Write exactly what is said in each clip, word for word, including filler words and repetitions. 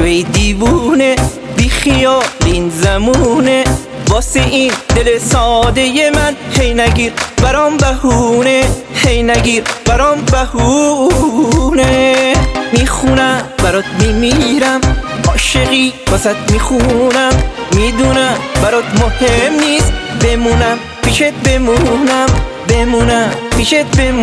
شوی دیوونه، بی خیال این زمونه، واسه این دل ساده من هی نگیر برام بهونه، هی نگیر برام بهونه. میخونم برات میمیرم، عاشقی واسط میخونم، میدونم برات مهم نیست بمونم پیشت، بمونم بمونم پیشت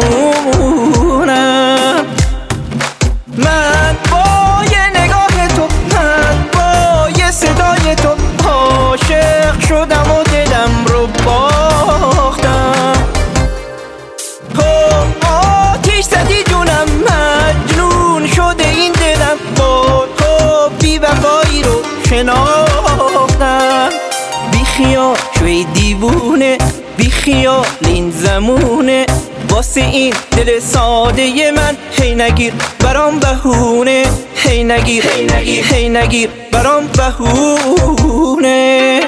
بمونم. من با یه نگاه تو، من با یه صدای تو عاشق شدم و دلم رو باختم. تو آتیش زدی جونم، مجنون شده این دلم، با تو بی وفایی رو شناختم. بی خیال شوی دیوونه، بی خیال این زمونه، واسه این دل ساده من هی نگیر برام بهونه، هی نگیر هی نگیر هی نگیر برام بهونه.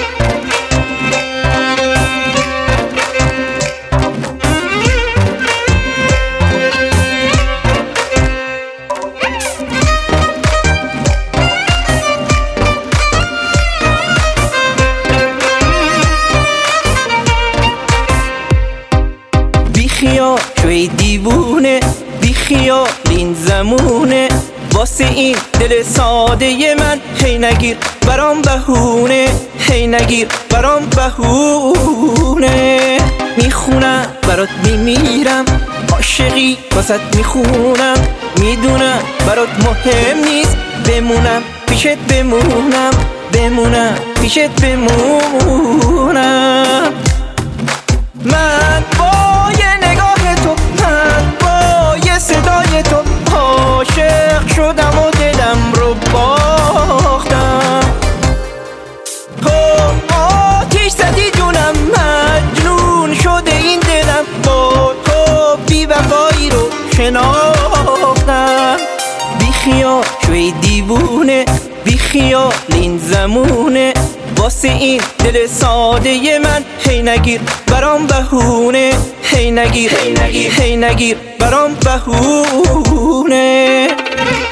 بیخیال شوی دیوونه، بیخیال این زمونه، واسه این دل ساده من هی نگیر برام بهونه، هی نگیر برام بهونه. میخونم برات میمیرم، عاشقی واسط میخونم، میدونم برات مهم نیست بمونم پیشت، بمونم بمونم پیشت بمونم. من با یه نگاه تو، من با یه صدای تو عاشق شدم و دلم رو باختم. تو آتیش زدی جونم، مجنون شده این دلم، با تو بی وفایی رو شناختم. بی خیال شوی دیوونه، بی خیال این زمونه، واسه این دل ساده من هی نگیر برام بهونه، هی نگیر هی نگیر هی نگیر برام بهونه.